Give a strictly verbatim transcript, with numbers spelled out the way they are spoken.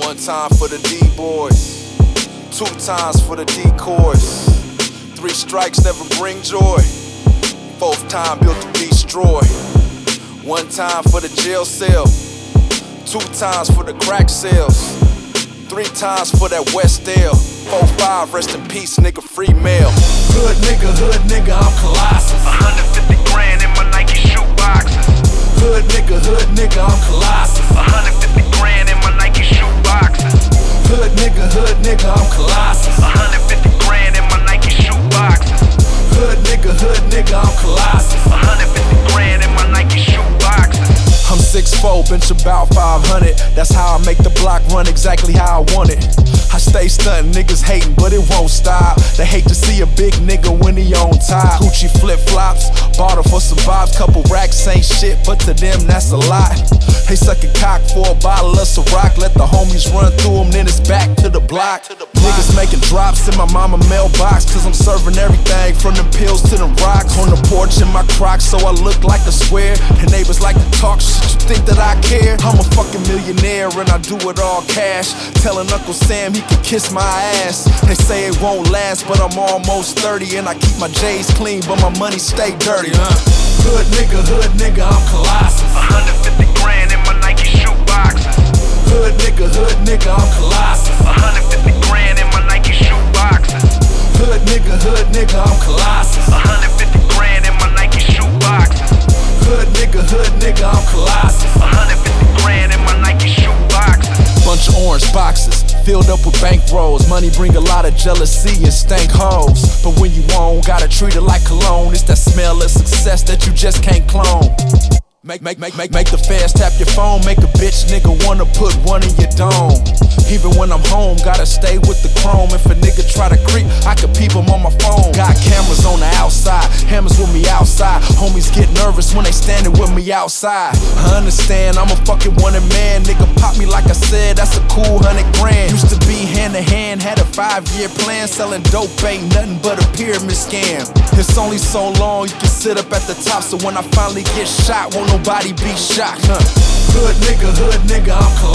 One time for the D-boys, two times for the decoys. Three strikes never bring joy, fourth time built to destroy. One time for the jail cell, two times for the crack sales, three times for that West L. Four five, rest in peace, nigga, free mail. Hood nigga, hood nigga, I'm Colossus. A hundred fifty grand in my Nike shoe boxes. Hood nigga, hood nigga, I'm Colossus. A hundred fifty grand in my Nike shoe boxes. Hood nigga, hood nigga, I'm Colossus. A hundred fifty grand in my Nike shoe boxes. Hood nigga, hood nigga, I'm Colossus. A hundred fifty grand in my Nike shoe boxes. I'm six four, bench about five hundred. That's how I make the block run exactly how I want it. I stay stuntin', niggas hatin', but it won't stop. They hate to see a big nigga when he on top. Gucci flip-flops, bought her for some vibes. Couple racks ain't shit, but to them that's a lot. They suckin' cock for a bottle of Ciroc. Let the homies run through them, then it's back to the block. Niggas making drops in my mama mailbox, cause I'm serving everything from the pills to the rocks. On the porch in my Crocs, so I look like a square. And neighbors like to talk shit, you think that I care? I'm a fucking millionaire and I do it all cash. Telling Uncle Sam he can kiss my ass. They say it won't last, but I'm almost thirty. And I keep my J's clean, but my money stay dirty, huh? Hood nigga, hood nigga, I'm Colossus. A hundred fifty grand in my Nike shoe boxes. Hood nigga, hood nigga, I'm Colossus. A hundred fifty grand in my Nike shoe boxes. Hood nigga, hood nigga, I'm Colossus. A hundred fifty grand in my Nike shoe boxes. Hood nigga, hood nigga, I'm Colossus. A hundred fifty grand in my Nike shoe boxes. Bunch of orange boxes, filled up with bank rolls. Money bring a lot of jealousy and stank hoes. But when you own, gotta treat it like cologne. It's that smell of success that you just can't clone. Make, make, make, make, make the feds tap your phone. Make a bitch nigga wanna put one in your dome. Even when I'm home, gotta stay with the chrome. If a nigga try to creep, I can peep him on my phone. Got cameras on the outside, hammers with me outside. Homies get nervous when they standing with me outside. I understand, I'm a fucking wanted man. Nigga pop me like I said, that's a cool hundred grand. Used to be hand to hand, had a five year plan. Selling dope ain't nothing but a pyramid scam. It's only so long you can sit up at the top. So when I finally get shot, won't nobody be shocked, huh? Hood nigga, hood nigga, I'm Colossus.